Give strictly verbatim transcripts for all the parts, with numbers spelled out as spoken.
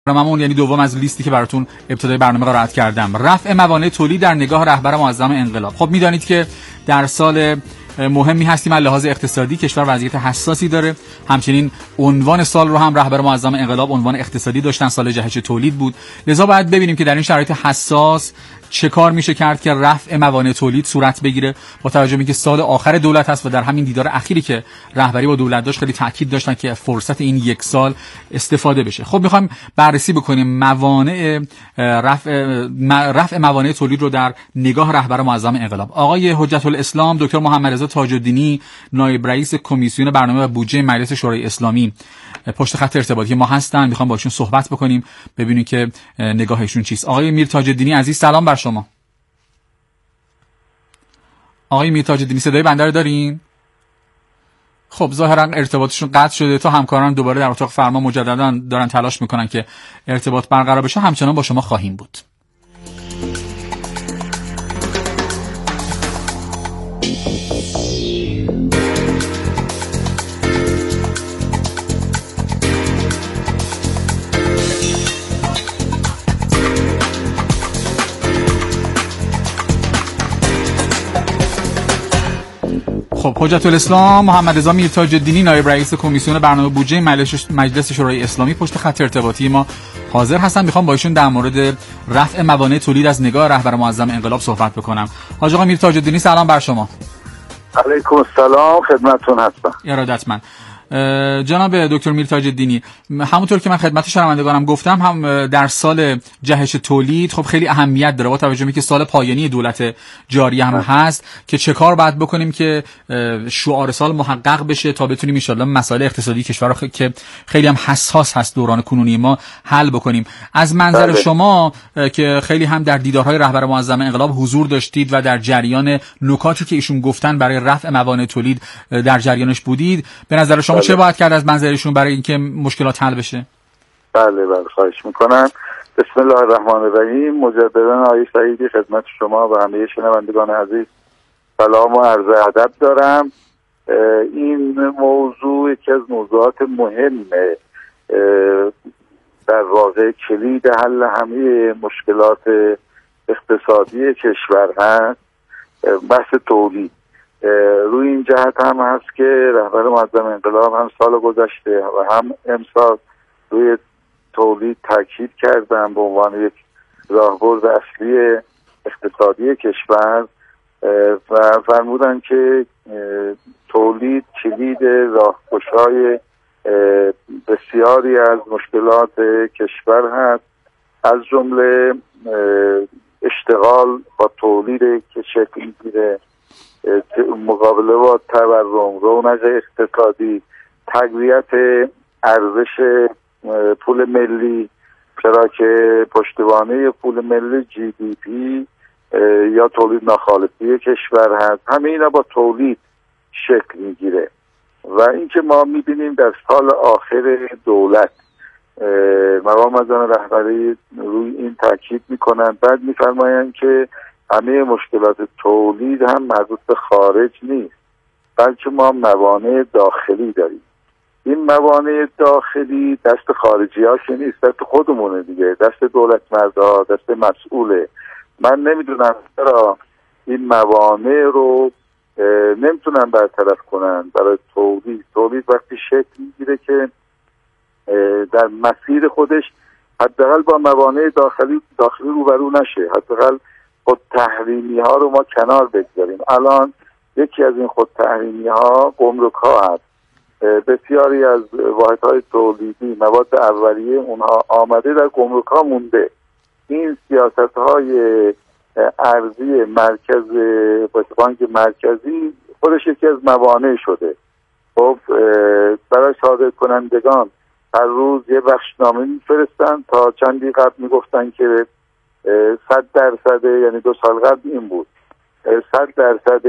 برنامه‌مون یعنی دوم از لیستی که براتون ابتدای برنامه قرائت کردم، رفع موانع تولید در نگاه رهبر معظم انقلاب. خب میدانید که در سال مهمی هستیم از لحاظ اقتصادی، کشور وضعیت حساسی داره. همچنین عنوان سال رو هم رهبر معظم انقلاب عنوان اقتصادی داشتن، سال جهش تولید بود. لذا باید ببینیم که در این شرایط حساس چه کار میشه کرد که رفع موانع تولید صورت بگیره، با توجه به اینکه سال آخر دولت هست و در همین دیدار اخیری که رهبری با دولت داشت خیلی تاکید داشتن که فرصت این یک سال استفاده بشه. خب میخوایم بررسی بکنیم موانع رفع رفع موانع تولید رو در نگاه رهبر معظم انقلاب. آقای حجت الاسلام دکتر محمد رضا تاج الدینی، نایب رئیس کمیسیون برنامه و بودجه مجلس شورای اسلامی، پشت خط ارتباطی ما هستن. میخوام باشون صحبت بکنیم، ببینیم که نگاهشون چیست. آقای میر تاج الدینی عزیز، سلام بر شما. آقای میر تاج الدینی صدای بنده رو دارین؟ خب ظاهرا ارتباطشون قطع شده. تا همکاران دوباره در اتاق فرما مجددا دارن تلاش میکنن که ارتباط برقرار بشه. همچنان با شما خواهیم بود. خب حجت الاسلام محمد رضا میر تاج الدینی، نایب رئیس کمیسیون برنامه بودجه مجلس شورای اسلامی، پشت خط ارتباطی ما حاضر هستن. میخوام با ایشون در مورد رفع موانع تولید از نگاه رهبر معظم انقلاب صحبت بکنم. حاج آقا میر تاج الدینی سلام بر شما. علیکم السلام، خدمتتون هستم. ارادتمند. جناب دکتر میر تاج الدینی، همونطور که من خدمت شنوندگانم گفتم، هم در سال جهش تولید خب خیلی اهمیت داره، با توجه به که سال پایانی دولت جاری هم هست که چه کار باید بکنیم که شعار سال محقق بشه تا بتونیم ان شاءالله مسائل اقتصادی کشور رو که خیلی هم حساس هست دوران کنونی ما حل بکنیم. از منظر بله. شما که خیلی هم در دیدارهای رهبر معظم انقلاب حضور داشتید و در جریان نکاتی که ایشون گفتن برای رفع موانع تولید در جریانش بودید، به نظر شما چه باید کرد از منظرشون برای اینکه مشکلات حل بشه؟ بله بله خواهش میکنم. بسم الله الرحمن الرحیم. مجددا آقای سعیدی خدمت شما و همه شنوندگان عزیز سلام و عرض ادب دارم. این موضوع یکی از موضوعات مهمه، در واقع کلید حل همه مشکلات اقتصادی کشور هست، بحث تولید. روی این جهت هم هست که رهبر معظم انقلاب هم سال گذشته و هم امسال روی تولید تاکید کردن به عنوان یک راهبرد اصلی اقتصادی کشور و فرمودن که تولید کلید راهگشای بسیاری از مشکلات کشور هست، از جمله اشتغال با تولید که شکل میگیره، مقابله با تورم، رونق اقتصادی، تقویت ارزش پول ملی، چرا که پشتوانه پول ملی جی دی پی یا تولید ناخالصی کشور هست. همه اینا با تولید شکل میگیره و اینکه ما میبینیم در سال آخر دولت مقام معظم رهبری روی این تاکید میکنن، بعد میفرمایند که همه مشکلات تولید هم مربوط به خارج نیست، بلکه ما موانع داخلی داریم. این موانع داخلی دست خارجی ها که نیست، دست خودمونه دیگه، دست دولت مردها، دست مسئوله. من نمیدونم چرا این موانع رو نمیتونن برطرف کنن برای تولید. تولید وقتی شکل میگیره که در مسیر خودش حداقل با موانع داخلی داخلی روبرو نشه، حداقل خود تحریمی ها رو ما کنار بگذاریم. الان یکی از این خود تحریمی ها گمرک ها هست. بسیاری از واحدهای تولیدی مواد اولیه اونها آمده در گمرک ها مونده. این سیاست های ارزی مرکز بانک مرکزی خودش یکی از موانع شده. خب برای صادر کنندگان هر روز یه بخشنامه میفرستن، تا چندی قبل میگفتن که صد درصد، یعنی دو سال قبل این بود، صد درصد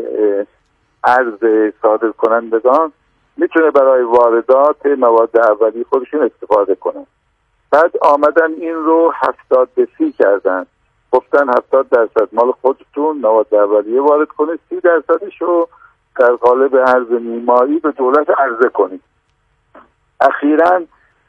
ارز صادر کنندگان میتونه برای واردات مواد اولیه خودشون استفاده کنن. بعد آمدن این رو هفتاد به سی کردن، گفتن هفتاد درصد مال خودتون مواد اولیه وارد کنید، سی درصدش رو در قالب ارز میماری به دولت عرضه کنید. اخیراً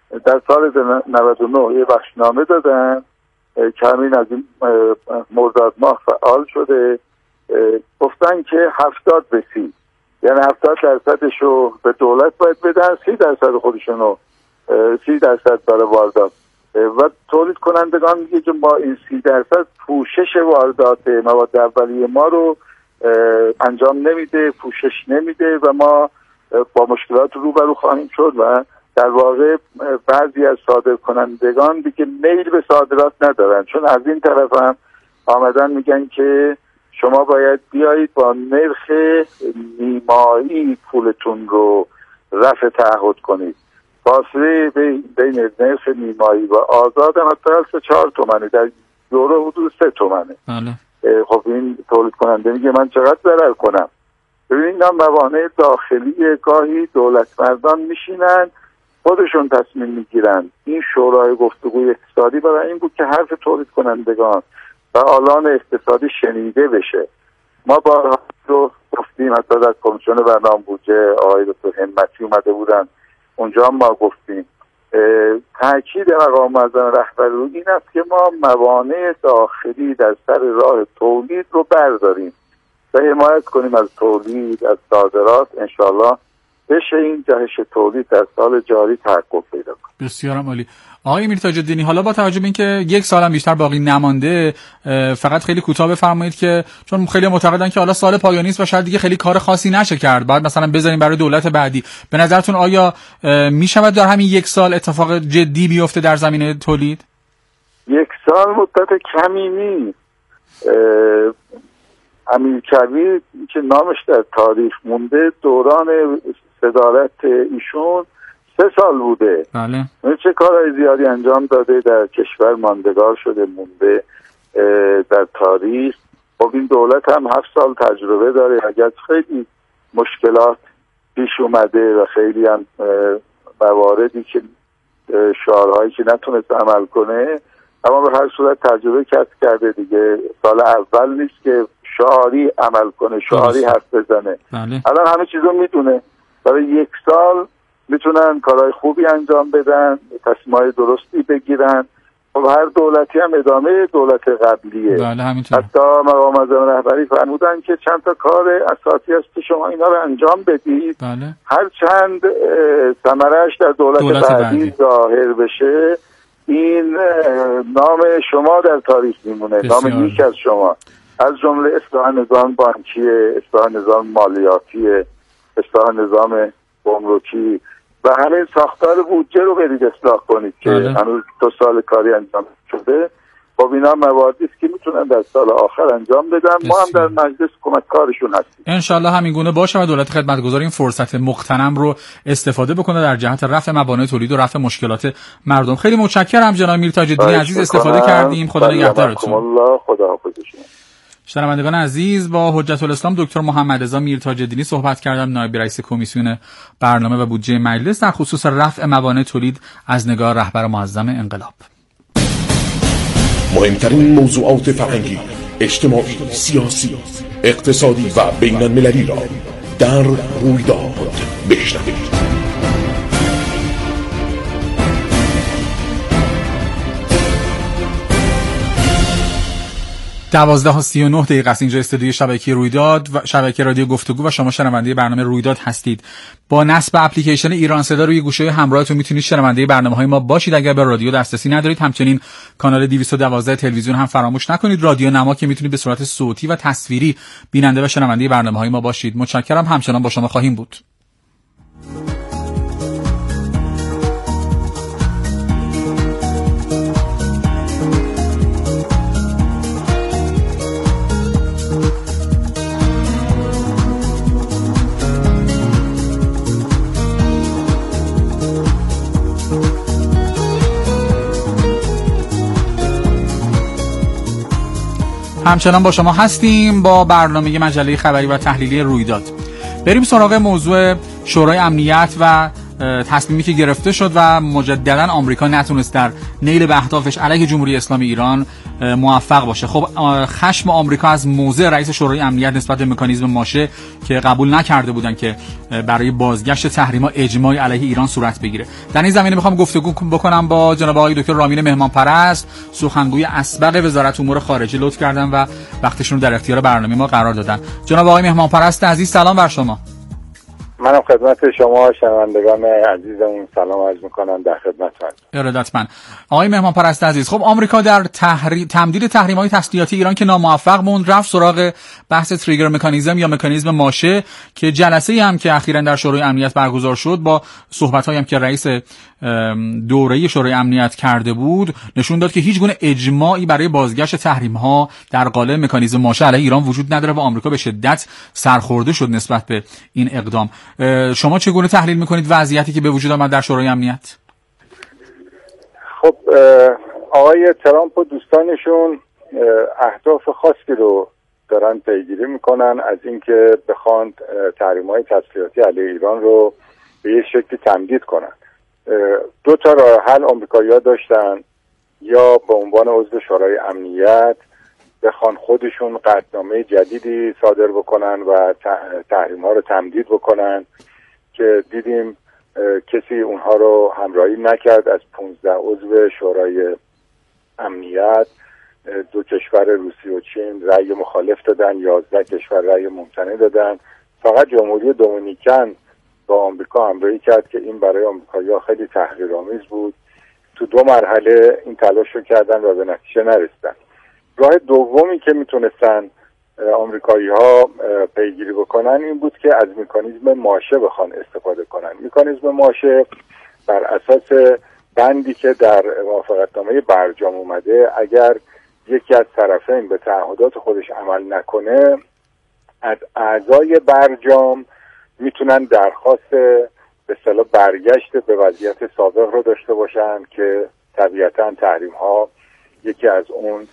در سال نود و نه یه بخشنامه دادن که همین از این مرداد ماه فعال شده. گفتن که هفتاد به سی، یعنی هفتاد درصدش رو به دولت باید بدن، سی درصد خودشون رو سی درصد برای واردات، و تولید کنندگان میگه که ما این سی درصد پوشش واردات مواد اولیه ما رو انجام نمیده، پوشش نمیده و ما با مشکلات روبرو خواهیم شد. و در واقع بعضی از صادر کنندگان دیگه میل به صادرات ندارن، چون از این طرف هم آمدن میگن که شما باید بیایید با نرخ نیمایی پولتون رو رفع تعهد کنید. فاصله بین نرخ نیمایی و آزاد هم حتی سه چهار تومنه، در یورو حدود سه تومنه. بله. خب این تولید کننده میگه من چقدر ضرر کنم؟ ببینید هم موانع داخلی گاهی دولت مردان میشینن خودشون تصمیم میگیرن. این شورای گفتگوی اقتصادی برای این بود که حرف تولید کنندگان و آلان اقتصادی شنیده بشه. ما با رو گفتیم، حتی در کمیسیون برنامه بودجه آقای دکتر همتی اومده بودن اونجا، ما گفتیم تاکید مقام معظم رهبری رو این است که ما موانع داخلی در سر راه تولید رو برداریم و حمایت کنیم از تولید، از صادرات. انشالله بشه این جهش تولید در سال جاری تحقق پیدا کنه. بسیار عالی. آقای میرتاج الدینی، حالا با توجه به اینکه یک سال هم بیشتر باقی نمانده، فقط خیلی کوتاه بفرمایید که چون خیلی معتقدن که حالا سال پایانی است و شاید دیگه خیلی کار خاصی نشه کرد، بعد مثلا بذاریم برای دولت بعدی، به نظرتون آیا میشود در همین یک سال اتفاق جدی بیفته در زمینه تولید؟ یک سال مدت کمی نیست. امیرکبیر که نامش در تاریخ مونده دوران صدارت ایشون سه سال بوده. بله. چه کارهای زیادی انجام داده، در کشور ماندگار شده، مونده در تاریخ. خب این دولت هم هفت سال تجربه داره، اگر خیلی مشکلات پیش اومده و خیلی هم مواردی که شعارهایی که نتونست عمل کنه، اما به هر صورت تجربه کسب کرده دیگه. سال اول نیست که شعاری عمل کنه، شعاری حرف بزنه. بله. الان همه چیزو میدونه. برای یک سال میتونن کارهای خوبی انجام بدن، تصمیمات درستی بگیرن. خب هر دولتی هم ادامه دولت قبلیه. بله همینطور. حتی مقام معظم رهبری فرمودن که چند تا کار اساسی هست که شما اینا رو انجام بدید. بله. هر چند ثمره‌اش در دولت, دولت بعدی ظاهر بشه، این نام شما در تاریخ میمونه، نام نیک از شما، از جمله اصلاح نظام بانکی، اصلاح نظام مالیاتی، اصلاح نظام گمرکی و همین ساختار بودجه رو برید اصلاح کنید که هنوز دو سال کاری انجام شده. خب اینا مواردی است که میتونن در سال آخر انجام بدن. ما هم در مجلس کمک کارشون هستیم. انشالله همین گونه باشه و دولت خدمتگزار این فرصت مغتنم رو استفاده بکنه در جهت رفع موانع تولید و رفع مشکلات مردم. خیلی متشکرم جناب میرتاج الدینی عزیز، استفاده کردیم. خدا نگهدارتون. الله خدا حافظ شما. شنوندگان عزیز، با حجت الاسلام دکتر محمد رضا میرتاج الدینی صحبت کردم، نایب رئیس کمیسیون برنامه و بودجه مجلس، در خصوص رفع موانع تولید از نگاه رهبر معظم انقلاب. مهمترین موضوعات فرهنگی، اجتماعی، سیاسی، اقتصادی و بین المللی را در رویداد بشنوید. دوازده و سی و نه دقیقه است. اینجا استودیوی شبکه رویداد و شبکه رادیو گفتگو و شما شنونده برنامه رویداد هستید. با نصب اپلیکیشن ایران صدا روی گوشه همراهتون میتونید شنونده برنامه‌های ما باشید. اگر به رادیو دسترسی ندارید، همچنین کانال دویست و دوازده تلویزیون هم فراموش نکنید. رادیو نما که میتونید به صورت صوتی و تصویری بیننده و شنونده برنامه‌های ما باشید. متشکرم، همچنان با شما خواهیم بود. همچنان با شما هستیم با برنامه مجله خبری و تحلیلی رویداد. بریم سراغ موضوع شورای امنیت و تصمیمی که گرفته شد و مجددا آمریکا نتونست در نیل به اهدافش علیه جمهوری اسلامی ایران موفق باشه. خب خشم آمریکا از موضع رئیس شورای امنیت نسبت به مکانیزم ماشه که قبول نکرده بودن که برای بازگشت تحریم‌ها اجماعی علیه ایران صورت بگیره. در این زمینه میخوام گفتگو بکنم با جناب آقای دکتر رامین مهمانپرست، سخنگوی اسبق وزارت امور خارجه، لطف کردن و وقتشون رو در اختیار برنامه ما قرار دادن. جناب آقای مهمانپرست عزیز سلام بر شما. منم خدمت شما شنوندگان عزیزمون سلام عرض میکنم، در خدمتتون. ارادتمند. آقای مهمانپرست عزیز، خب آمریکا در تحری... تمدید تحریم‌های تسلیحاتی ایران که ناموفق موند رفت سراغ بحث تریگر مکانیزم یا مکانیزم ماشه که جلسه‌ای هم که اخیراً در شورای امنیت برگزار شد با صحبت‌هایی هم که رئیس دوره شورای امنیت کرده بود نشون داد که هیچ گونه اجماعی برای بازگشت تحریم‌ها در قالب مکانیزم ماشه علیه ایران وجود نداره و آمریکا به شدت سرخورده شد نسبت به این اقدام. شما چگونه تحلیل میکنید وضعیتی که به وجود آمد در شورای امنیت؟ خب آقای ترامپ و دوستانشون اهداف خاصی رو دارن پیگیری میکنن از اینکه بخوان تحریم‌های تسلیحاتی علیه ایران رو به یه شکلی تمدید کنن. دو تا راه حل آمریکایی‌ها داشتن، یا به عنوان عضو شورای امنیت بخوان خودشون قطعنامه جدیدی صادر بکنن و تحریم‌ها رو تمدید بکنن که دیدیم کسی اونها رو همراهی نکرد. از پانزده عضو شورای امنیت دو کشور روسیه و چین رأی مخالف دادن، یازده کشور رأی ممتنع دادن. فقط جمهوری دومینیکن با آمریکا همراهی کرد که این برای آمریکایی‌ها خیلی تحقیرآمیز بود. تو دو مرحله این تلاش رو کردن و به نتیجه نرسیدن. راه دومی که میتونستن آمریکایی ها پیگیری بکنن این بود که از مکانیزم ماشه بخوان استفاده کنن. مکانیزم ماشه بر اساس بندی که در موافقتنامه برجام اومده، اگر یکی از طرفین به تعهدات خودش عمل نکنه، از اعضای برجام میتونن درخواست به اصطلاح برگشت به وضعیت سابق رو داشته باشن که طبیعتاً تحریم ها یکی از اون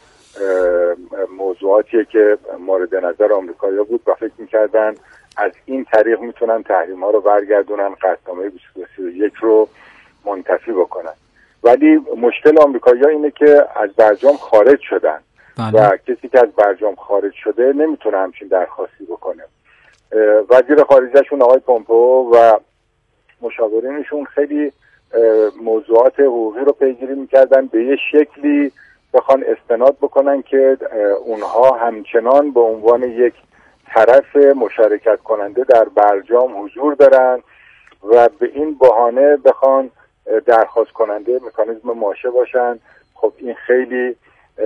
موضوعاتیه که مورد نظر آمریکایی‌ها بود و فکر می‌کردن از این طریق میتونن تحریم‌ها رو برگردونن، قطعنامه بیست و سی و یک رو منتفی بکنن. ولی مشکل آمریکایی‌ها اینه که از برجام خارج شدن بله. و کسی که از برجام خارج شده نمیتونه همچین درخواستی بکنه. وزیر خارجه‌شون آقای پومپئو و مشاورینشون خیلی موضوعات حقوقی رو پیگیری می‌کردن به یه شکلی بخوان استناد بکنن که اونها همچنان به عنوان یک طرف مشارکت کننده در برجام حضور دارن و به این بهانه بخوان درخواست کننده مکانیزم ماشه باشن. خب این خیلی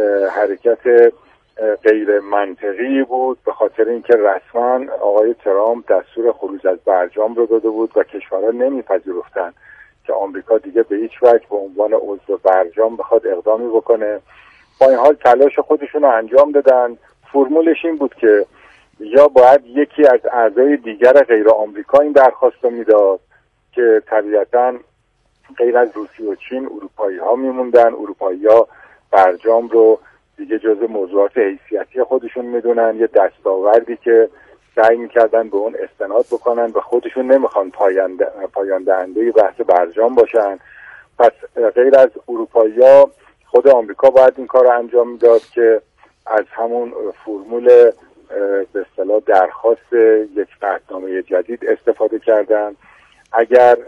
حرکت غیر منطقی بود، به خاطر اینکه رسما آقای ترامپ دستور خروج از برجام رو داده بود و کشورها نمیپذیرفتن که آمریکا دیگه به هیچ وجه به عنوان عضو برجام بخواد اقدامی بکنه. با این حال تلاش خودشون رو انجام دادن. فرمولش این بود که یا باید یکی از اعضای دیگر غیر آمریکا این درخواست رو میداد که طبیعتاً غیر از روسیه و چین اروپایی ها میموندن. اروپایی ها برجام رو دیگه جزء موضوعات حیثیتی خودشون میدونن، یه دستاوردی که سعی میکردن به اون استناد بکنن و خودشون نمیخوان پایان دهنده بحث برجام باشن. پس غیر از اروپایی ها خود آمریکا باید این کار رو انجام میداد که از همون فرمول به اصطلاح درخواست یک قطعنامه جدید استفاده کردن. اگر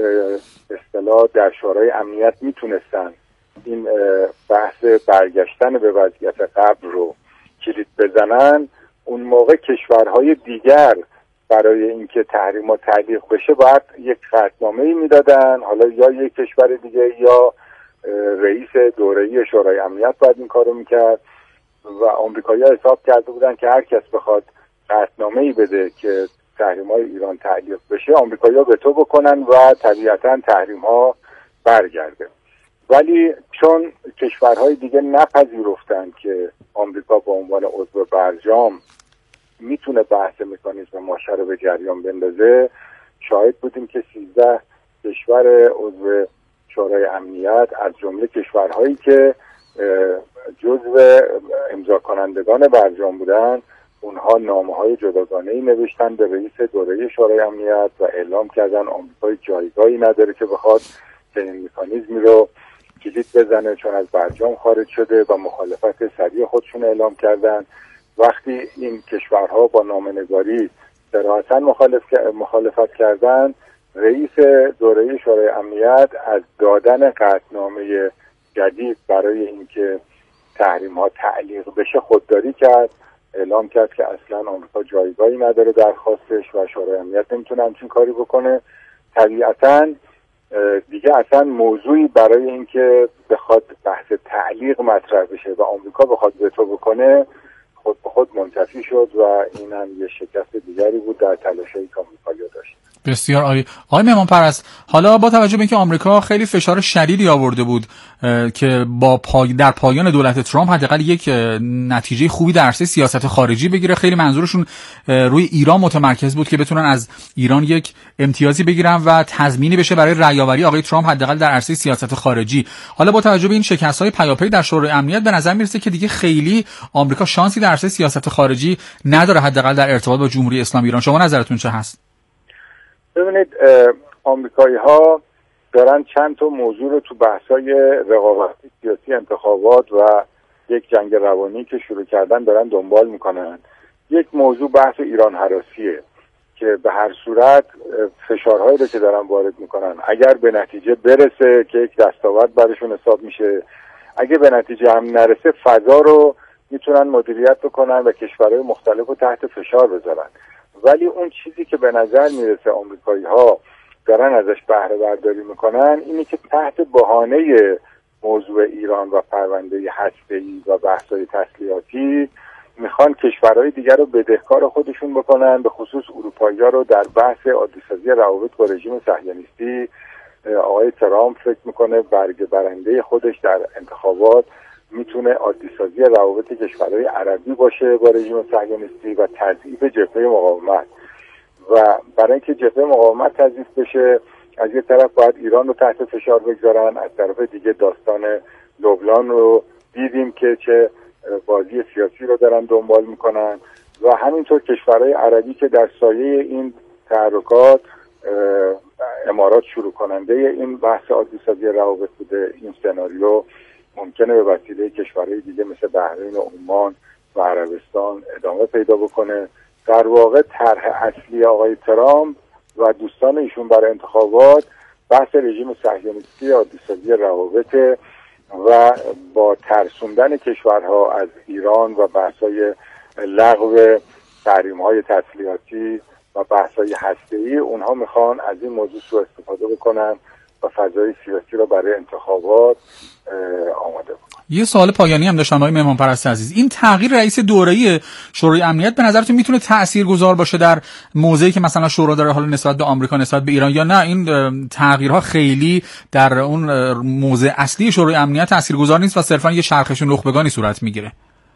به اصطلاح در شورای امنیت میتونستن این بحث برگشتن به وضعیت قبل رو کلید بزنن، اون موقع کشورهای دیگر برای اینکه تحریم‌ها تعلیق بشه باید یک قطعنامه‌ای میدادن، حالا یا یک کشور دیگه یا رئیس دوره‌ای شورای امنیت باید این کارو میکرد و آمریکایی‌ها حساب کرده بودن که هر کس بخواد قطعنامه‌ای بده که تحریم‌های ایران تعلیق بشه آمریکایی‌ها وتو بکنن و طبیعتاً تحریم‌ها برگرده. ولی چون کشورهای دیگه نپذیرفتن که آمریکا به عنوان عضو برجام میتونه بحث مکانیزم ماشه رو به جریان بندازه، شاهد بودیم که سیزده کشور عضو شورای امنیت از جمله کشورهایی که جزو امضا کنندگان برجام بودن، اونها نامه‌های جداگانه‌ای نوشتن به رئیس دوره شورای امنیت و اعلام کردن آمریکا جایگاهی نداره که بخواد چنین مکانیزمی رو کلید بزنه، چون از برجام خارج شده و مخالفت سریع خودشون اعلام کردن. وقتی این کشورها با نامه‌نگاری صراحتاً مخالف مخالفت کردن، رئیس دوره شورای امنیت از دادن قطعنامه جدید برای اینکه تحریم ها تعلیق بشه خودداری کرد، اعلام کرد که اصلا آمریکا جایگاهی نداره درخواستش و شورای امنیت نمیتونه همچین کاری بکنه. طبیعتاً دیگه اصلا موضوعی برای اینکه بخواد بحث تعلیق مطرح بشه و آمریکا بخواد وتو بکنه خود به خود منتفی شد و این هم یه شکست دیگری بود در تلاش‌هایی که آمریکا داشت. بسیار عالی. آقای مهمان پرست، حالا با توجه به اینکه آمریکا خیلی فشار شدیدی آورده بود که با پای در پایان دولت ترامپ حداقل یک نتیجه خوبی در عرصه سیاست خارجی بگیره، خیلی منظورشون روی ایران متمرکز بود که بتونن از ایران یک امتیازی بگیرن و تضمینی بشه برای رأی‌آوری آقای ترامپ حداقل در عرصه سیاست خارجی. حالا با توجه به این شکست‌های پیاپی در شورای امنیت به نظر میرسه که دیگه خیلی آمریکا شانسی در عرصه سیاست خارجی نداره، حداقل در ارتباط با جمهوری اسلامی ایران. شما نظرتون چه هست؟ ببینید، آمریکایی ها دارن چند تا موضوع رو تو بحثای رقابتی سیاسی انتخابات و یک جنگ روانی که شروع کردن دارن دنبال میکنن. یک موضوع بحث ایران هراسیه که به هر صورت فشارهایی رو که دارن وارد میکنن اگر به نتیجه برسه که یک دستاورد برشون حساب میشه، اگه به نتیجه هم نرسه فضا رو میتونن مدیریت بکنن و کشورهای مختلف رو تحت فشار بذارن. ولی اون چیزی که به نظر میرسه آمریکایی ها دارن ازش بهره برداری میکنن اینی که تحت بهانه موضوع ایران و پرونده هسته‌ای و بحث‌های تسلیحاتی میخوان کشورهای دیگر رو بدهکار خودشون بکنن، به خصوص اروپایی‌ها رو در بحث عادی‌سازی روابط با رژیم صهیونیستی. آقای ترامپ فکر میکنه برگ برنده خودش در انتخابات میتونه عادی‌سازی روابط کشورهای عربی باشه با رژیم صهیونیستی و تضعیف جبهه مقاومت. و برای اینکه جبهه مقاومت تضعیف بشه از یه طرف باید ایران رو تحت فشار بگذارن، از طرف دیگه داستان لبنان رو دیدیم که چه بازی سیاسی رو دارن دنبال میکنن و همینطور کشورهای عربی که در سایه این تحرکات امارات شروع کننده این بحث عادی‌سازی روابط بوده. این سناریو ممکنه به وسیله کشورهای دیگه مثل بحرین و عمان و عربستان ادامه پیدا بکنه. در واقع طرح اصلی آقای ترامپ و دوستان ایشون برای انتخابات بحث رژیم صهیونیستی عادی‌سازی روابط و با ترسوندن کشورها از ایران و بحث‌های لغو تحریم‌های تسلیحاتی و بحث‌های هسته‌ای، اونها میخوان از این موضوع سوء استفاده بکنن و فضای سیاسی رو برای انتخابات آماده بکنن. یه سوال پایانی هم داشتم آقای مهمان پرست عزیز، این تغییر رئیس دوره‌ای شورای امنیت به نظرتون میتونه تاثیرگذار باشه در موضعی که مثلا شورا داره حالا نسبت به آمریکا نسبت به ایران، یا نه این تغییرها خیلی در اون موضع اصلی شورای امنیت تاثیرگذار نیست و صرفا یه چرخش نخبگانی صورت میگیره؟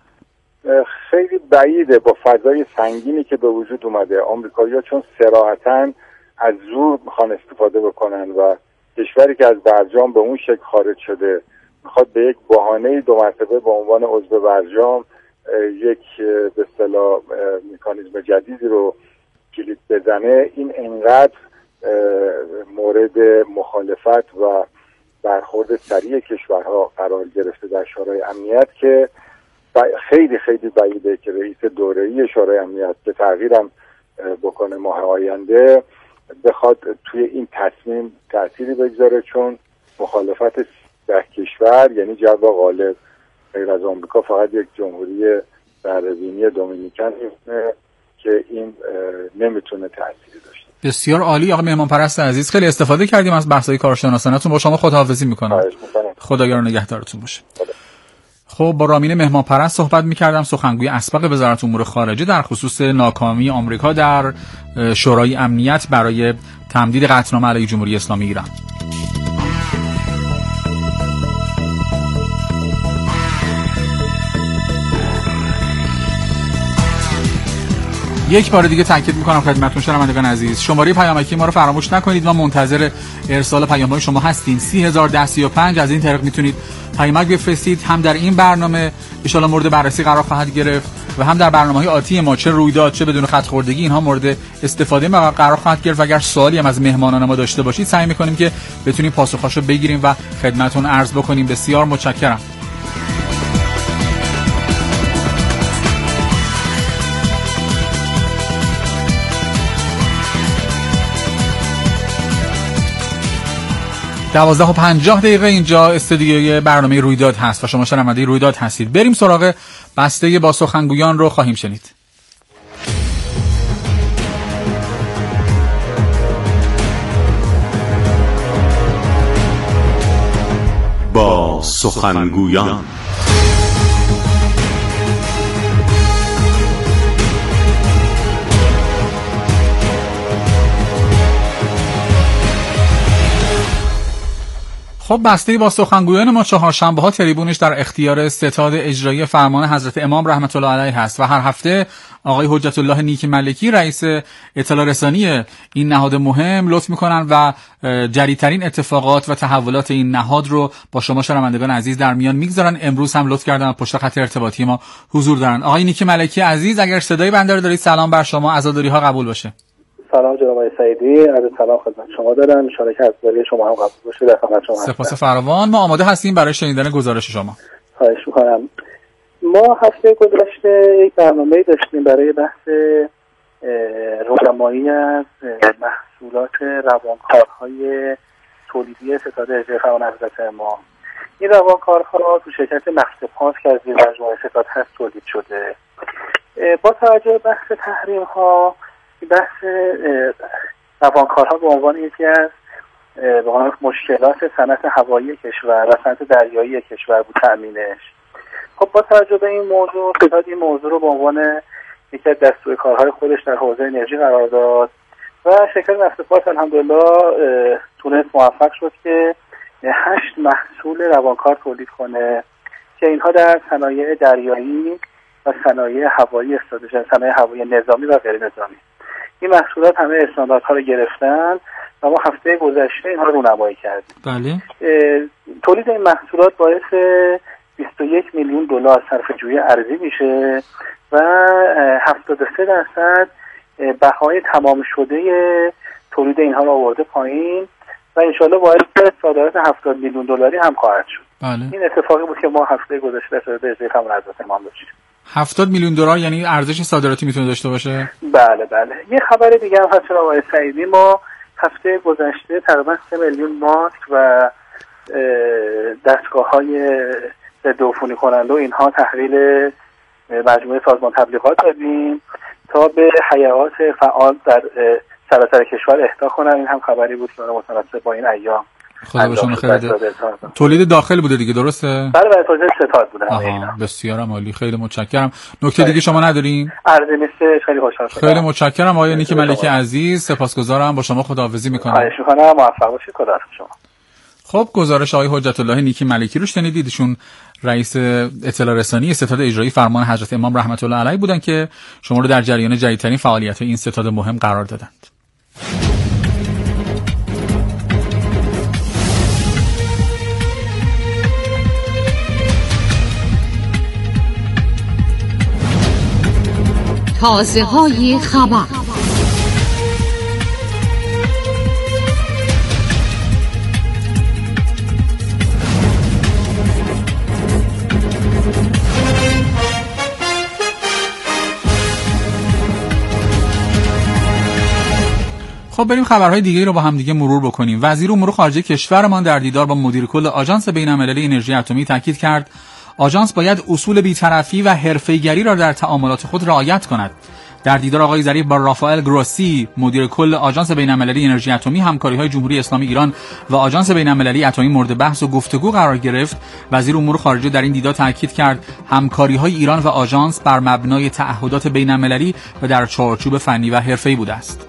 خیلی بعیده با فضای سنگینی که به وجود اومده. آمریکایی‌ها چون صراحتاً از زور میخوان استفاده بکنن و کشوری که از برجام به اون شکل خارج شده میخواد به یک بهانه دو مرتبه به عنوان عضو برجام یک به اصطلاح مکانیزم جدیدی رو کلید بزنه، این انقدر مورد مخالفت و برخورد سریع کشورها قرار گرفته در شورای امنیت که خیلی خیلی بعیده که رئیس دوره‌ای شورای امنیت که تغییرم بکنه ماه آینده بخواد توی این تصمیم تأثیری بگذاره، چون مخالفت در کشور یعنی جو غالب غیر از آمریکا فقط یک جمهوری بحره‌بینی دومینیکن که این نمیتونه تأثیری داشته. بسیار عالی آقای مهمان پرست عزیز، خیلی استفاده کردیم از بحث‌های کارشناسانه‌تون. با شما خداحافظی می‌کنم. خداگار و نگهدارتون باشه. خب با رامین مهمان پرست صحبت می‌کردم، سخنگوی اسبق وزارت امور خارجه در خصوص ناکامی آمریکا در شورای امنیت برای تمدید قطعنامه علیه جمهوری اسلامی ایران. یک بار دیگه تاکید میکنم خدمتتون شنوندگان عزیز، شماره پیامکی ما رو فراموش نکنید. ما منتظر ارسال پیام‌های شما هستیم. سی هزار و ده سی و پنج از این طریق میتونید پیامک بفرستید. هم در این برنامه ان شاء الله مورد بررسی قرار خواهد گرفت و هم در برنامه‌های آتی ما، چه رویداد چه بدون خط خوردگی، اینها مورد استفاده ما قرار خواهد گرفت. و اگر سوالی هم از مهمانان ما داشته باشید سعی می‌کنیم که بتونیم پاسخاشو بگیریم و خدمتتون عرض بکنیم. بسیار متشکرم. دوازده و پنجاه دقیقه اینجا استودیوی برنامه رویداد هست و شما شنونده رویداد هستید. بریم سراغ بسته با سخنگویان رو خواهیم شنید. با سخنگویان خب بسته با سخنگویان ما چهارشنبه ها تریبونش در اختیار ستاد اجرایی فرمان حضرت امام رحمت الله علیه هست و هر هفته آقای حجت الله نیک ملکی رئیس اطلاع رسانی این نهاد مهم لطف میکنن و جدیدترین اتفاقات و تحولات این نهاد رو با شما شنوندگان عزیز در میان میگذارن. امروز هم لطف کردن پشت خط ارتباطی ما حضور دارن. آقای نیک ملکی عزیز، اگر صدای بنده رو دارید سلام بر شما، عزاداری ها قبول باشه. سلام جناب آقای سعیدی، عرض سلام خدمت شما دارم. ان شاء الله که عزاداری شما هم قبول باشه. در خدمت شما هستم. سپاس فراوان. ما آماده هستیم برای شنیدن گزارش شما. خواهش می‌کنم. ما هفته گذشته یک برنامه‌ای داشتیم برای بحث رونمایی از محصولات روانکارهای تولیدی ستاد اجرایی فرمان حضرت امام. این روانکارها تو شرکت نفت پاس که از مجموعه ستاد هست تولید شده. با توجه به بحث تحریم‌ها، بحث روانکارها به عنوان یکی از به عنوان مشکلات صنعت هوایی کشور و صنعت دریایی کشور بود تأمینش. خب با توجه به این موضوع ستاد این موضوع رو به عنوان یکی از دستور کارهای خودش در حوزه انرژی قرار داد و شرکت نفت پاس الحمدلله تونست موفق شد که هشت محصول روانکار تولید کنه که اینها در صنایع دریایی و صنایع هوایی استفاده شدن، صنایع هوایی نظامی و غیر نظامی. این محصولات همه استانداردها رو گرفتن و ما هفته گذشته اینها رو رونمایی کردیم. بله. تولید این محصولات باعث بیست و یک میلیون دلار صرفه‌جویی ارزی میشه و هفتاد و سه درصد بهای تمام شده تولید اینها رو آورده پایین و انشالله باعث صادرات هفتاد میلیون دلاری هم خواهد شد. بله. این اتفاقی بود که ما هفته گذشته در اجرای فرمان حضرت امام داشتیم. هفتاد میلیون دلار یعنی ارزش صادراتی میتونه داشته باشه؟ بله بله. یه خبر دیگه هم هست جناب آقای سعیدی، ما هفته گذشته تقریبا سه میلیون ماسک و دستگاه‌های ضد عفونی کننده و اینها تحویل مجموعه سازمان تبلیغات دادیم تا به هیئات فعال در سراسر کشور اهدا کنن. این هم خبری بود که متناسب با این ایام خدا بهشون خیر بده. تولید داخل بوده دیگه، درسته؟ بله بله، تولید ستاد بوده. بسیار عالی، خیلی متشکرم. نکته دیگه شما ندارین؟ عرض نیست، خیلی خوشحال شدم. خیلی متشکرم آقای نیک ملکی عزیز، سپاسگزارم. با شما خداحافظی میکنم. خواهش میکنم، موفق باشید. خدا شما. خب گزارش آقای حجت الله نیک ملکی رو شنیدید. ایشون رئیس اطلاع رسانی ستاد اجرایی فرمان حضرت امام رحمت الله علیه بودن که شما رو در جریان جدیدترین فعالیت‌های این ستاد مهم قرار دادند. تازه های خبر. خب بریم خبرهای دیگه رو با هم دیگه مرور بکنیم. وزیر امور خارجه کشورمان در دیدار با مدیر کل آژانس بین‌المللی انرژی اتمی تاکید کرد آژانس باید اصول بی‌طرفی و حرفه‌ای‌گری را در تعاملات خود رعایت کند. در دیدار آقای ظریف با رافائل گروسی مدیر کل آژانس بین‌المللی انرژی اتمی، همکاری‌های جمهوری اسلامی ایران و آژانس بین‌المللی اتمی مورد بحث و گفتگو قرار گرفت. وزیر امور خارجه در این دیدار تاکید کرد همکاری‌های ایران و آژانس بر مبنای تعهدات بین‌المللی و در چارچوب فنی و حرفه‌ای بوده است.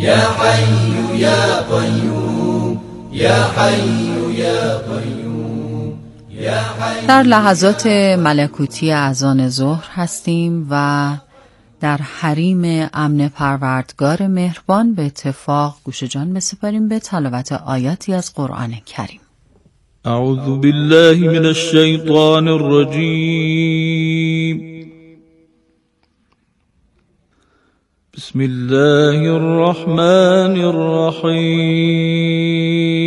يا حي يا قيوم يا حي يا قيوم يا حي. در لحظات ملکوتی اذان ظهر هستیم و در حریم امن پروردگار مهربان به اتفاق گوش جان بسپاریم به تلاوت آیاتی از قرآن کریم. اعوذ بالله من الشیطان الرجیم. بسم الله الرحمن الرحیم.